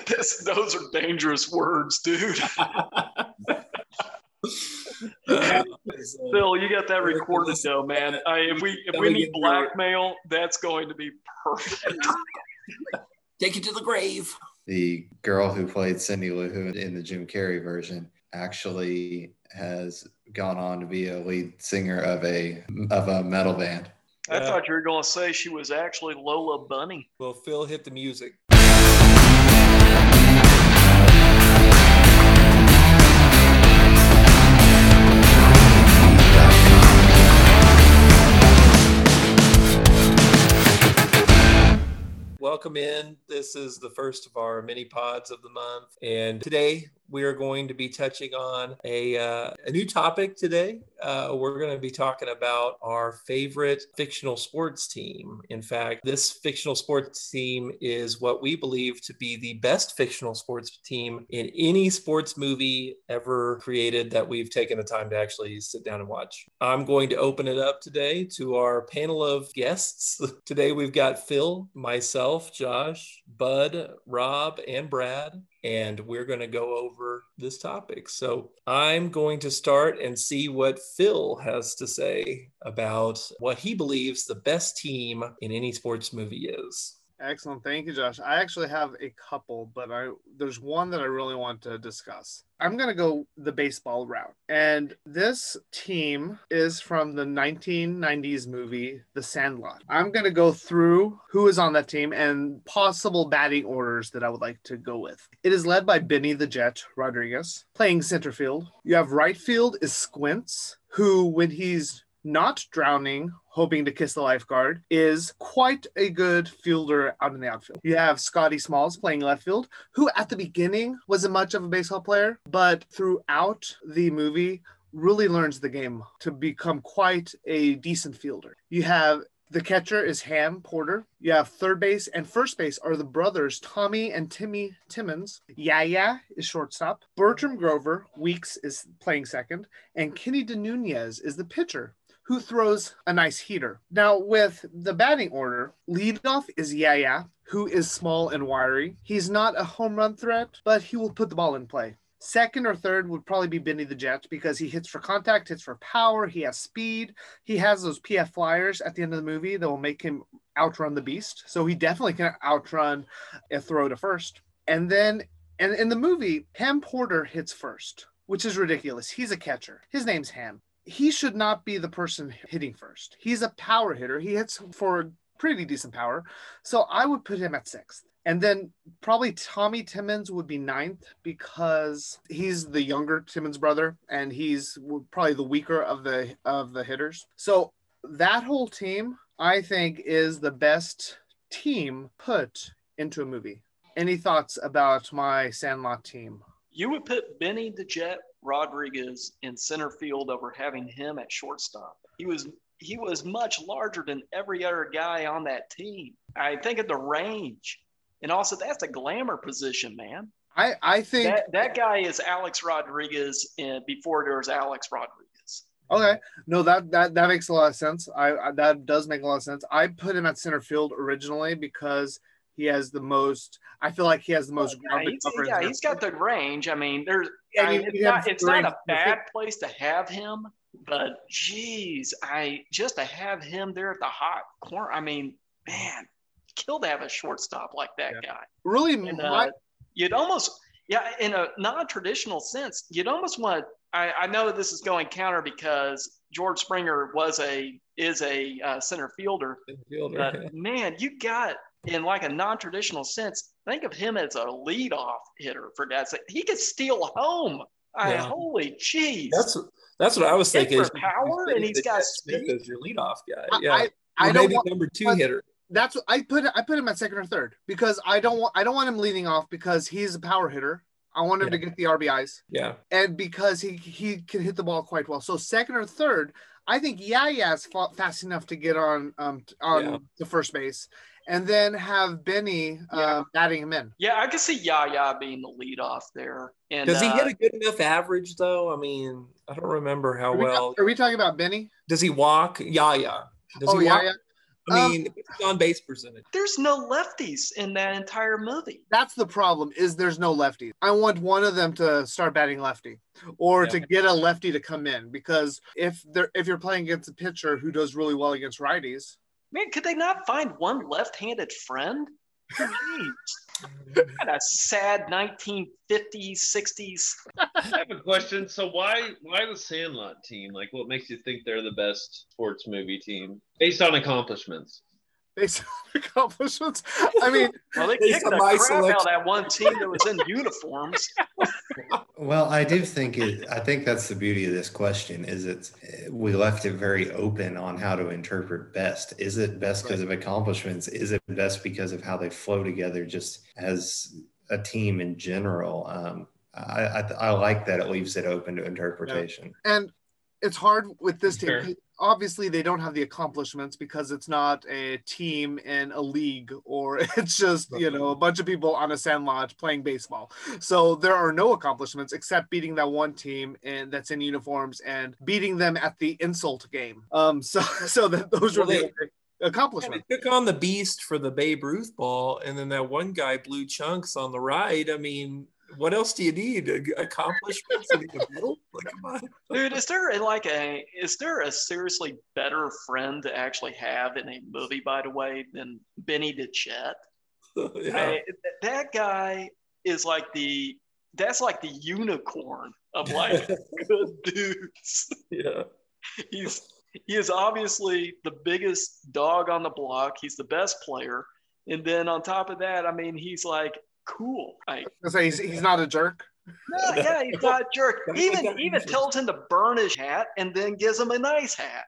Those are dangerous words, dude. Phil, you got that recorded though, man. If we need blackmail, that's going to be perfect. Take it to the grave. The girl who played Cindy Lou Who in the Jim Carrey version actually has gone on to be a lead singer of a metal band. I thought you were going to say she was actually Lola Bunny. Well, Phil, hit the music. Welcome in. This is the first of our mini pods of the month. And today we are going to be touching on a new topic today. We're going to be talking about our favorite fictional sports team. In fact, this fictional sports team is what we believe to be the best fictional sports team in any sports movie ever created that we've taken the time to actually sit down and watch. I'm going to open it up today to our panel of guests. Today we've got Phil, myself, Josh, Bud, Rob, and Brad. And we're going to go over this topic. So I'm going to start and see what Phil has to say about what he believes the best team in any sports movie is. Excellent. Thank you, Josh. I actually have a couple, but there's one that I really want to discuss. I'm going to go the baseball route. And this team is from the 1990s movie, The Sandlot. I'm going to go through who is on that team and possible batting orders that I would like to go with. It is led by Benny the Jet Rodriguez, playing center field. You have right field is Squints, who, when he's not drowning, hoping to kiss the lifeguard, is quite a good fielder out in the outfield. You have Scotty Smalls playing left field, who at the beginning wasn't much of a baseball player, but throughout the movie really learns the game to become quite a decent fielder. You have the catcher is Ham Porter. You have third base and first base are the brothers Tommy and Timmy Timmons. Yaya is shortstop. Bertram Grover, Weeks, is playing second. And Kenny De Nunez is the pitcher, who throws a nice heater. Now, with the batting order, leadoff is Yaya, who is small and wiry. He's not a home run threat, but he will put the ball in play. Second or third would probably be Benny the Jet because he hits for contact, hits for power, he has speed. He has those PF flyers at the end of the movie that will make him outrun the beast. So he definitely can outrun a throw to first. And then and in the movie, Ham Porter hits first, which is ridiculous. He's a catcher. His name's Ham. He should not be the person hitting first. He's a power hitter. He hits for pretty decent power. So I would put him at sixth. And then probably Tommy Timmons would be ninth because he's the younger Timmons brother and he's probably the weaker of the hitters. So that whole team, I think, is the best team put into a movie. Any thoughts about my Sandlot team? You would put Benny the Jet Rodriguez in center field over having him at shortstop. He was much larger than every other guy on that team. I think of the range. And also, that's a glamour position, man. I think that guy is Alex Rodriguez before there was Alex Rodriguez. Okay, no, that makes a lot of sense. That does make a lot of sense. I put him at center field originally because he has the most. I feel like he has the most grounded coverage. Yeah, he's got the range. I mean, it's not a bad place to have him, but geez, just to have him there at the hot corner. I mean, man. Kill to have a shortstop like that guy. Really, and, you'd almost, in a non-traditional sense, you'd almost want. I know that this is going counter because George Springer is a center fielder. But man, you got in like a non-traditional sense. Think of him as a leadoff hitter for God's sake. He could steal home. Holy jeez. That's what I was thinking. For power, and he's got Smith as your leadoff guy. I don't want number two hitter. That's what I put him at second or third because I don't want him leading off because he's a power hitter. I want him to get the RBIs. Yeah. And because he can hit the ball quite well. So second or third, I think Yaya's fast enough to get on the first base. And then have Benny batting him in. Yeah, I can see Yaya being the leadoff there. And does he hit a good enough average though? I mean, I don't remember how well. Are we talking about Benny? Does he walk? Yaya. Does he walk? Yaya? I mean, on base percentage. There's no lefties in that entire movie. That's the problem, is there's no lefties. I want one of them to start batting lefty or to get a lefty to come in, because if you're playing against a pitcher who does really well against righties. Man, could they not find one left-handed friend? Jeez. What a sad 1950s, 60s. I have a question. So why the Sandlot team? Like, what makes you think they're the best sports movie team based on accomplishments? Based on accomplishments? I mean, well, they kicked the crap out of that one team that was in uniforms. Well, I think that's the beauty of this question, is we left it very open on how to interpret best. Is it best because of accomplishments? Is it best because of how they flow together just as a team in general? I like that it leaves it open to interpretation. Yeah. And it's hard with this team. Obviously, they don't have the accomplishments because it's not a team in a league, or it's just, a bunch of people on a sandlot playing baseball. So there are no accomplishments except beating that one team that's in uniforms and beating them at the insult game. So that those were the accomplishments. They took on the beast for the Babe Ruth ball, and then that one guy blew chunks on the right. I mean, what else do you need? Accomplishments in the middle? Like, come on. Dude, is there a seriously better friend to actually have in a movie, by the way, than Benny DeChet? Yeah. That guy is that's like the unicorn of like good dudes. Yeah. He is obviously the biggest dog on the block. He's the best player. And then on top of that, I mean, he's like, cool. He's not a jerk. No, yeah, he's not a jerk. Even tells him to burn his hat and then gives him a nice hat.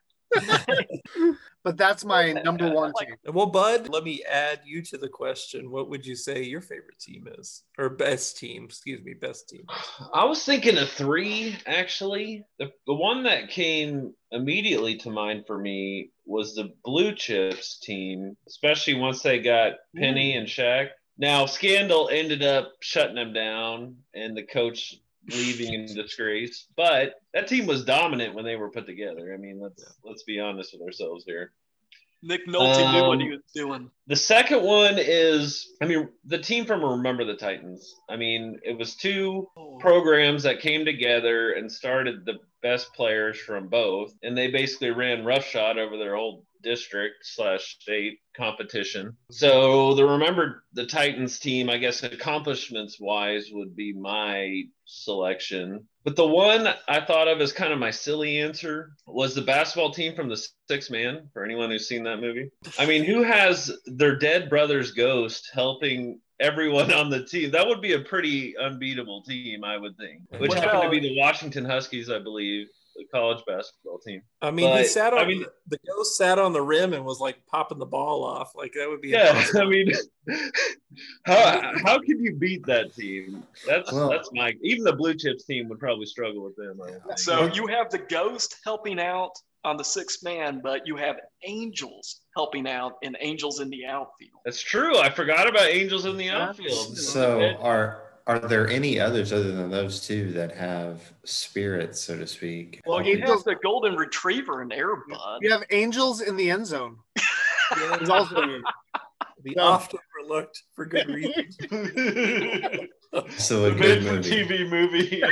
But that's my number one team. Well, Bud, let me add you to the question. What would you say your favorite team is? Or best team, best team. I was thinking of three, actually. The one that came immediately to mind for me was the Blue Chips team, especially once they got Penny and Shaq. Now, scandal ended up shutting them down and the coach leaving in disgrace. But that team was dominant when they were put together. I mean, let's be honest with ourselves here. Nick Nolte knew what he was doing. The second one is, the team from Remember the Titans. I mean, it was two programs that came together and started the best players from both. And they basically ran roughshod over their old district/state competition. So the Remember the Titans team, I guess accomplishments wise, would be my selection. But the one I thought of as kind of my silly answer was the basketball team from The Sixth Man, for anyone who's seen that movie. I mean, who has their dead brother's ghost helping everyone on the team? That would be a pretty unbeatable team, I would think. Which happened to be the Washington Huskies, I believe. The college basketball team. I mean, the ghost sat on the rim and was like popping the ball off. Like, that would be impossible. I mean, how can you beat that team? That's my, even the Blue Chips team would probably struggle with them. So you have the ghost helping out on The Sixth Man, but you have angels helping out and angels in the outfield. That's true. I forgot about angels in the outfield. So are there any others other than those two that have spirits, so to speak? Well, you have the golden retriever and Air Bud. You have angels in the end zone. It's also often overlooked for good reasons. So a good movie. TV movie.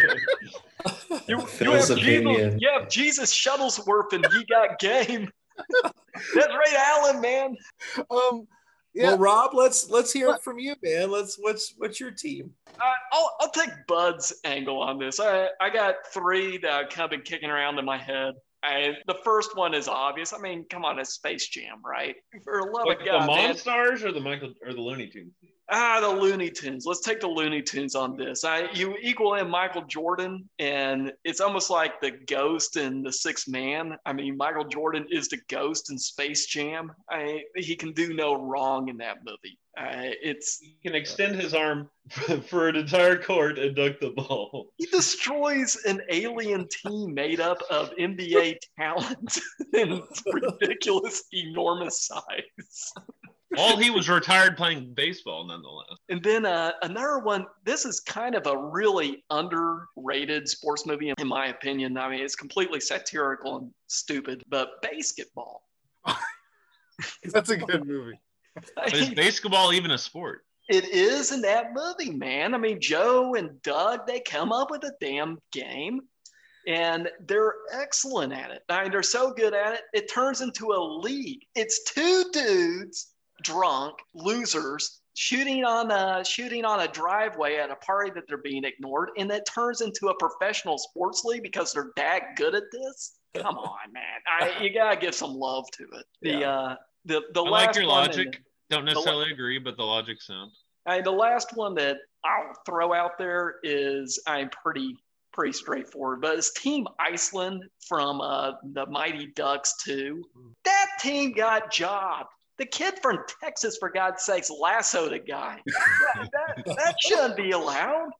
you have Jesus Shuttlesworth and Ye Got Game. That's Ray Allen, man. Yeah. Well, Rob, let's hear it from you, man. What's your team? I'll take Bud's angle on this. I got three that I've kind of been kicking around in my head. The first one is obvious. I mean, come on, it's Space Jam, right? For the love of God, the Monstars or the Looney Tunes? The Looney Tunes. Let's take the Looney Tunes on this. You equal in Michael Jordan, and it's almost like the ghost in The Sixth Man. I mean, Michael Jordan is the ghost in Space Jam. He can do no wrong in that movie. He can extend his arm for an entire court and dunk the ball. He destroys an alien team made up of NBA talent in ridiculous, enormous size. Well, he was retired playing baseball, nonetheless. And then another one, this is kind of a really underrated sports movie, in my opinion. I mean, it's completely satirical and stupid, but Basketball. That's a good movie. But is basketball even a sport? It is in that movie, man. I mean, Joe and Doug, they come up with a damn game and they're excellent at it. I mean, they're so good at it, it turns into a league. It's two dudes, drunk, losers, shooting on a driveway at a party that they're being ignored, and that turns into a professional sports league because they're that good at this. Come on, man. You gotta give some love to it. Yeah. The I last like your one logic. Don't necessarily agree, but the logic's sound. the last one that I'll throw out there is pretty straightforward, but it's Team Iceland from the Mighty Ducks 2. That team got jobbed. The kid from Texas, for God's sakes, lassoed a guy. That shouldn't be allowed.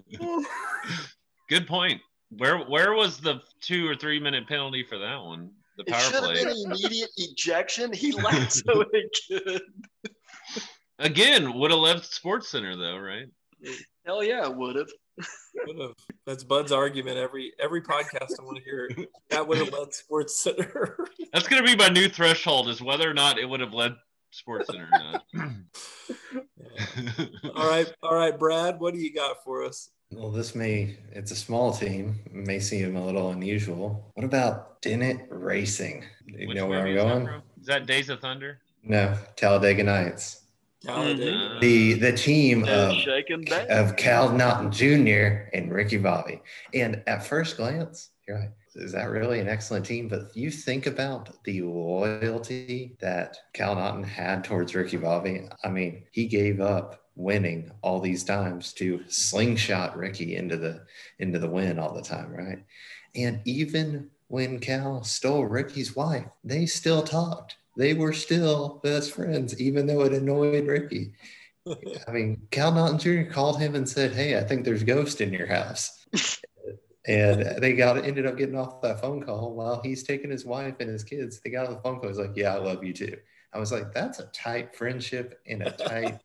Good point. Where was the 2 or 3 minute penalty for that one? The It power should have play. been immediate ejection. He lassoed a kid. Again, would have left Sports Center though, right? Hell yeah, it would have. That's Bud's argument every podcast. I want to hear it. That would have led Sports Center. That's going to be my new threshold, is whether or not it would have led Sports Center or not. Yeah. All right, Brad, what do you got for us? Well, it's a small team. It may seem a little unusual. What about Dennett Racing? Do you Which know where I'm movie is that going? from? Is that Days of Thunder? No, Talladega Nights. Talladega. The team Shaking back. of Cal Naughton Jr. and Ricky Bobby. And at first glance, you're like, is that really an excellent team? But you think about the loyalty that Cal Naughton had towards Ricky Bobby. I mean, he gave up winning all these times to slingshot Ricky into the win all the time, right? And even when Cal stole Ricky's wife, they still talked. They were still best friends, even though it annoyed Ricky. I mean, Cal Naughton Jr. called him and said, "Hey, I think there's ghosts in your house." And they ended up getting off that phone call while he's taking his wife and his kids. They got on the phone call. He's like, "Yeah, I love you too." I was like, that's a tight friendship and a tight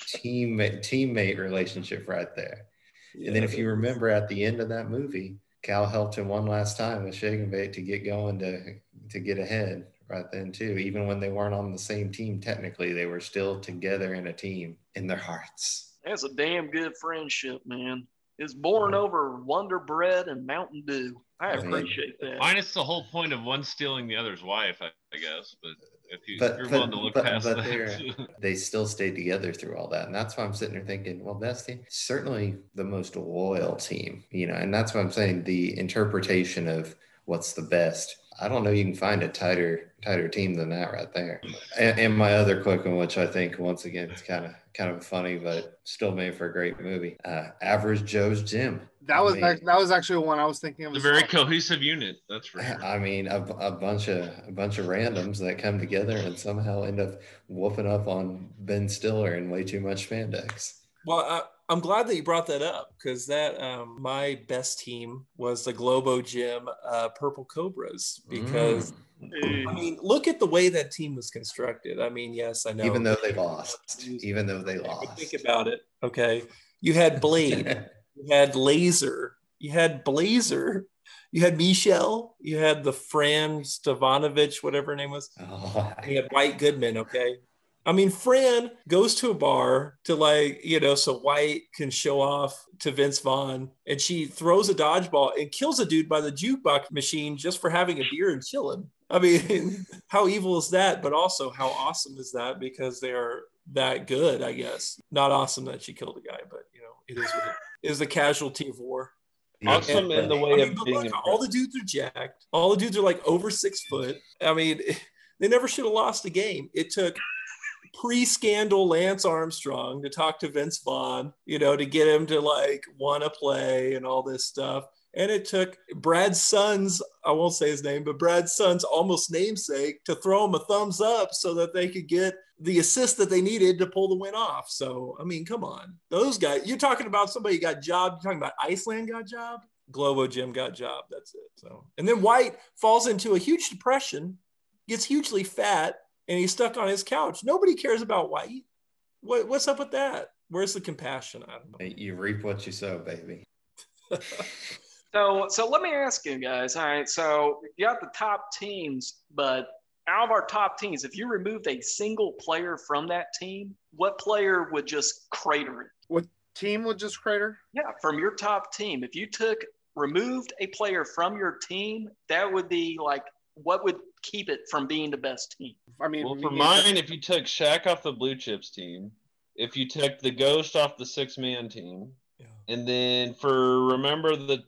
teammate relationship right there. Yeah, and then if you remember at the end of that movie, Cal helped him one last time with Shake and Bake to get going to get ahead right then too. Even when they weren't on the same team, technically, they were still together in a team in their hearts. That's a damn good friendship, man. It's born over Wonder Bread and Mountain Dew. I appreciate that. Minus the whole point of one stealing the other's wife, I guess. But if you're willing to look past that. They still stayed together through all that. And that's why I'm sitting there thinking, well, best team, certainly the most loyal team, and that's what I'm saying, the interpretation of what's the best. I don't know you can find a tighter team than that right there. And my other quick one, which I think once again is kind of funny, but still made for a great movie. Average Joe's Gym. That was actually one I was thinking of. It's a very cohesive unit, that's for sure. I mean, a bunch of randoms that come together and somehow end up whooping up on Ben Stiller in way too much spandex. Well, I'm glad that you brought that up, because that my best team was the Globo Gym Purple Cobras, because I mean, look at the way that team was constructed. I mean, yes, I know. Even though they lost. Think about it. Okay. You had Blade, you had Laser, you had Blazer, you had Michelle, you had the Fran Stavanovich, whatever her name was. Oh. You had White Goodman, okay? I mean, Fran goes to a bar to so White can show off to Vince Vaughn, and she throws a dodgeball and kills a dude by the jukebox machine just for having a beer and chilling. I mean, how evil is that? But also, how awesome is that? Because they are that good, I guess. Not awesome that she killed a guy, but it is what it is. The casualty of war. Awesome in the way of being. Look, all the dudes are jacked. All the dudes are like over 6 foot. I mean, they never should have lost a game. It took pre-scandal Lance Armstrong to talk to Vince Vaughn, to get him to want to play and all this stuff. And it took Brad's son's, I won't say his name, but Brad's son's almost namesake to throw him a thumbs up so that they could get the assist that they needed to pull the win off. So, I mean, come on. Those guys, you're talking about somebody got jobbed. You're talking about Iceland got jobbed. Globo Gym got jobbed. That's it. So, and then White falls into a huge depression, gets hugely fat, and he's stuck on his couch. Nobody cares about White. What's up with that? Where's the compassion? I don't know. You reap what you sow, baby. So let me ask you guys. All right, so you got the top teams, but out of our top teams, if you removed a single player from that team, what player would just crater it? What team would just crater? Yeah, from your top team. If you removed a player from your team, that would be like, what would keep it from being the best team? I mean, Well, for mine, if you took Shaq off the Blue Chips team, if you took the Ghost off the 6-man team, and then for Remember the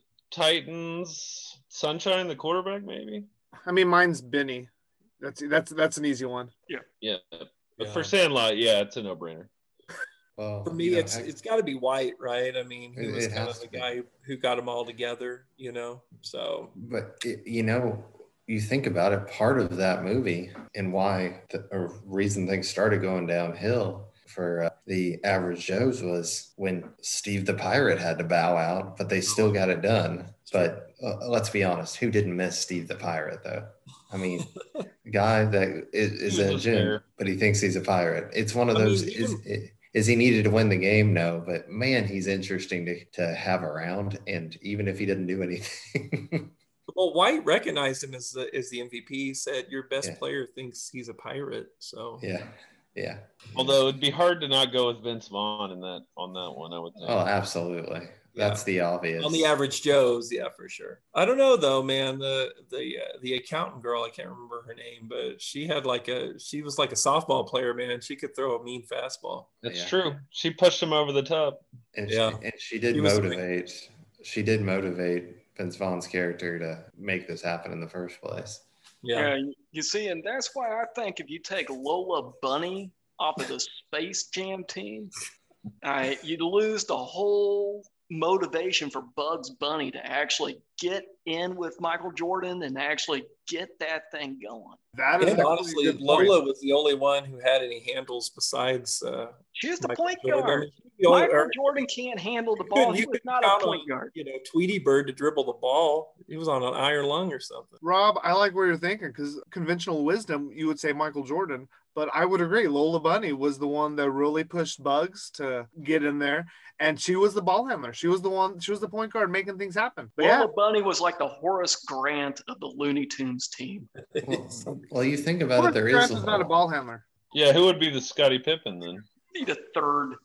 Titans, Sunshine, the quarterback, maybe. I mean, mine's Benny. That's an easy one. Yeah. But for Sandlot, yeah, it's a no-brainer. Well, For me, it's got to be White, right? I mean, he was kind of the guy who got them all together, So, but you think about it. Part of that movie and why the reason things started going downhill for the Average Joes was when Steve the Pirate had to bow out, but they still got it done. But let's be honest, who didn't miss Steve the Pirate though? I mean, the guy that is in a gym, but he thinks he's a pirate. It's one of those. Is he needed to win the game? No, but man, he's interesting to have around. And even if he didn't do anything. Well, White recognized him as the MVP. He said, "Your best player thinks he's a pirate." So yeah. Although it'd be hard to not go with Vince Vaughn on that one, I would think. Oh, absolutely. That's the obvious. On the Average Joes, yeah, for sure. I don't know though, man. The accountant girl, I can't remember her name, but she was like a softball player, man. She could throw a mean fastball. That's true. She pushed him over the top. And she did motivate. She did motivate Vince Vaughn's character to make this happen in the first place. Yeah, you see, and that's why I think if you take Lola Bunny off of the Space Jam team, you'd lose the whole motivation for Bugs Bunny to actually get in with Michael Jordan and actually get that thing going. That is honestly, Lola was the only one who had any handles besides. She's the point guard. Michael Jordan can't handle the ball. He was not a point guard. Tweety Bird to dribble the ball. He was on an iron lung or something. Rob, I like where you're thinking because conventional wisdom, you would say Michael Jordan. But I would agree. Lola Bunny was the one that really pushed Bugs to get in there. And she was the ball handler. She was the point guard making things happen. But Lola Bunny was like the Horace Grant of the Looney Tunes team. Well, you think about it, Grant is not a ball handler. Yeah, who would be the Scottie Pippen then? Need a third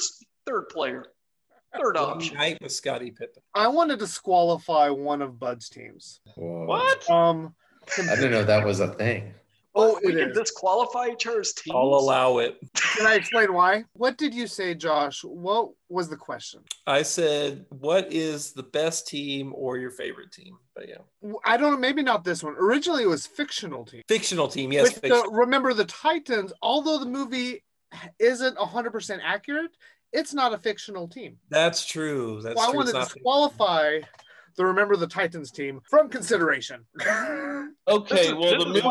player. Third option. Night with Scottie Pippen. I wanted to disqualify one of Bud's teams. Whoa. What? I didn't know that was a thing. We can disqualify each other's teams. I'll allow it. Can I explain why? What did you say, Josh? What was the question? I said, what is the best team or your favorite team? But yeah. I don't know. Maybe not this one. Originally, it was fictional team. Fictional team, yes. Remember the Titans, although the movie isn't 100% accurate, it's not a fictional team. That's true. I want to disqualify the Remember the Titans team from consideration. Okay, well, the movie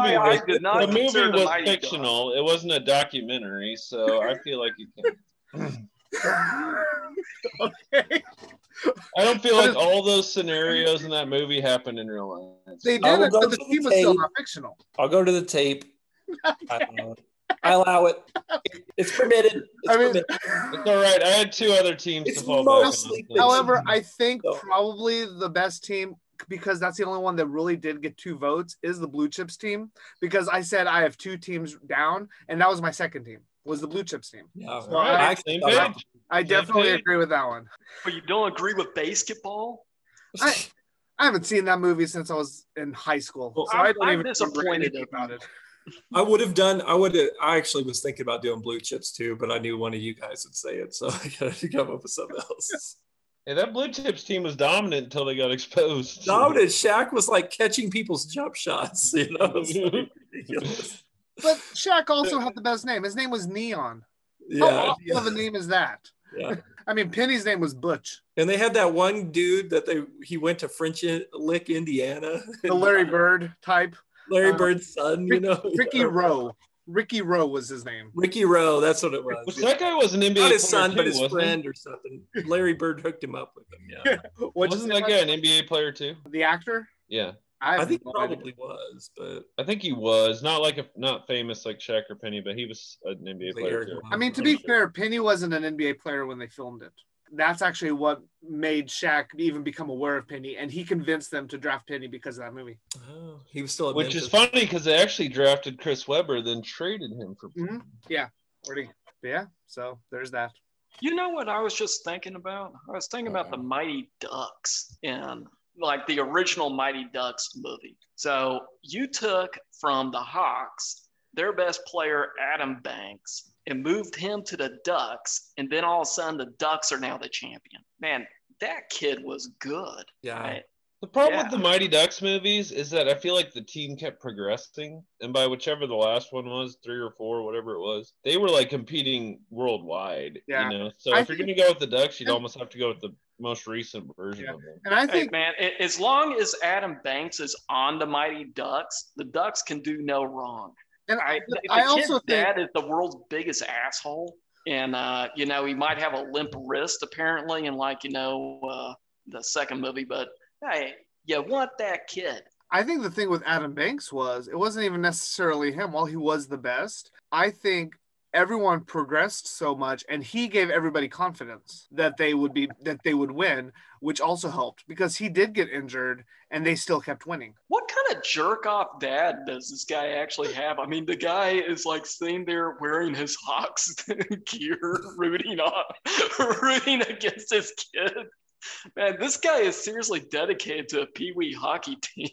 was fictional. It wasn't a documentary, so I feel like you can. Okay. I don't feel like all those scenarios in that movie happened in real life. They did, but the team was still not fictional. I'll go to the tape. I allow it. It's permitted. It's all right. I had two other teams to fall back on. However, I think probably the best team, because that's the only one that really did get 2 votes, is the Blue Chips team. Because I said I have 2 teams down, and that was my second team, was the Blue Chips team. Yeah, so I definitely agree with that one. But you don't agree with basketball? I haven't seen that movie since I was in high school. So I'm disappointed about it. I actually was thinking about doing Blue Chips too, but I knew one of you guys would say it, so I got to come up with something else. Yeah, that Blue Chips team was dominant until they got exposed. Dominant. Shaq was like catching people's jump shots, It was like ridiculous. But Shaq also had the best name. His name was Neon. Yeah. How awful of a name is that? Yeah. I mean, Penny's name was Butch. And they had that one dude that he went to French Lick, Indiana. The Larry Bird type. Larry Bird's son, Ricky Rowe. Ricky Rowe was his name. Ricky Rowe, that's what it was. That guy was an NBA player. Not his son, but his friend or something. Larry Bird hooked him up with him. Yeah. Wasn't that guy an NBA player too? The actor? Yeah. I think he probably was, but I think he was not famous like Shaq or Penny, but he was an NBA player too. I mean, to be fair, Penny wasn't an NBA player when they filmed it. That's actually what made Shaq even become aware of Penny, and he convinced them to draft Penny because of that movie. Oh. He was still at Which Memphis. is funny because they actually drafted Chris Webber, then traded him for. Yeah. Yeah. So there's that. You know what I was just thinking about? I was thinking about the Mighty Ducks in like the original Mighty Ducks movie. So you took from the Hawks their best player, Adam Banks, and moved him to the Ducks. And then all of a sudden the Ducks are now the champion. Man, that kid was good. Yeah. Right? The problem with the Mighty Ducks movies is that I feel like the team kept progressing, and by whichever the last one was, 3 or 4, whatever it was, they were like competing worldwide. Yeah. You know, so if you're going to go with the Ducks, you'd almost have to go with the most recent version of them. And I think, man, as long as Adam Banks is on the Mighty Ducks, the Ducks can do no wrong. and I also think dad is the world's biggest asshole, and you know, he might have a limp wrist apparently in like, you know, the second movie, but hey, you want that kid. I think the thing with Adam Banks was it wasn't even necessarily him. While he was the best, I think everyone progressed so much, and he gave everybody confidence that they would win, which also helped because he did get injured and they still kept winning. What kind of jerk off dad does this guy actually have? I mean, the guy is like sitting there wearing his Hawks gear, rooting against his kid. Man, this guy is seriously dedicated to a peewee hockey team.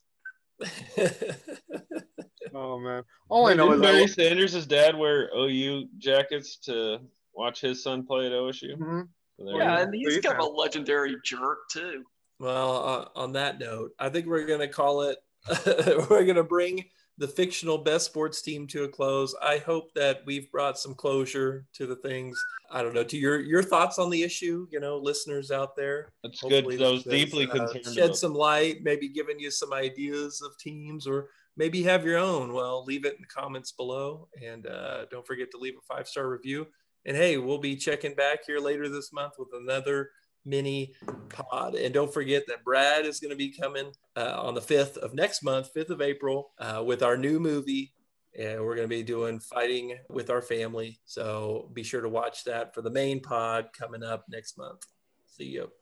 Oh man! All I know Didn't is Barry Sanders' dad wear OU jackets to watch his son play at OSU. Mhm. So there Yeah, you and he's kind of a legendary jerk too. Well, on that note, I think we're going to call it, we're going to bring the fictional best sports team to a close. I hope that we've brought some closure to the things. I don't know, to your thoughts on the issue, you know, listeners out there. That's Hopefully good. I was this deeply has, concerned. Shed about some light, maybe giving you some ideas of teams, or maybe have your own. Well, leave it in the comments below, and don't forget to leave a 5-star review. And hey, we'll be checking back here later this month with another mini pod. And don't forget that Brad is going to be coming on the 5th of next month, 5th of April, with our new movie. And we're going to be doing Fighting with Our Family. So be sure to watch that for the main pod coming up next month. See you.